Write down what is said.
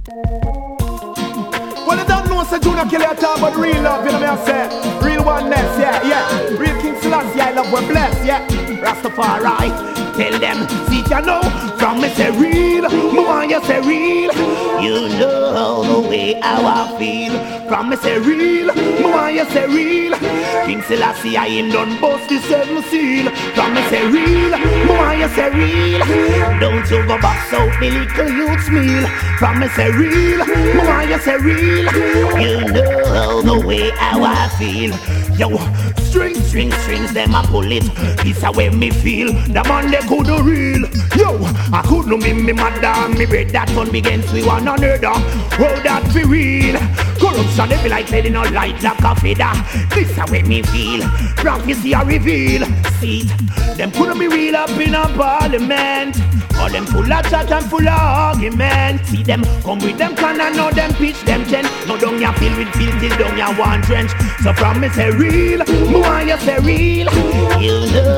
Well, you don't know, say Junior Kelly talk about real love, you know what I say? Real oneness, yeah. Real King Selassie, I love, we're blessed, yeah. Rastafari. Tell them, see ya know, from me say real, more you say real. You know the way how I feel. From me say real, more you say real. King Selassie I him done bust the 7 seal. From me say real, more you say real. Don't you go back out the little youth's meal. From me say real, more you say real. You know the way how I feel. Yo, strings, them a pull it. This a way me feel. The man they could do real. Yo, I could no me mother, me bread that one begins we one another. Oh, that be real. Corruption they be like letting no light like a feather. This a way me feel. Prophecy a reveal. See it, them couldn't be real up in a parliament. All them full of chat and full of argument. See them come with them can and know them pitch them tent. No down ya fill with filthy down ya one trench. So from me say real, more you say real. You know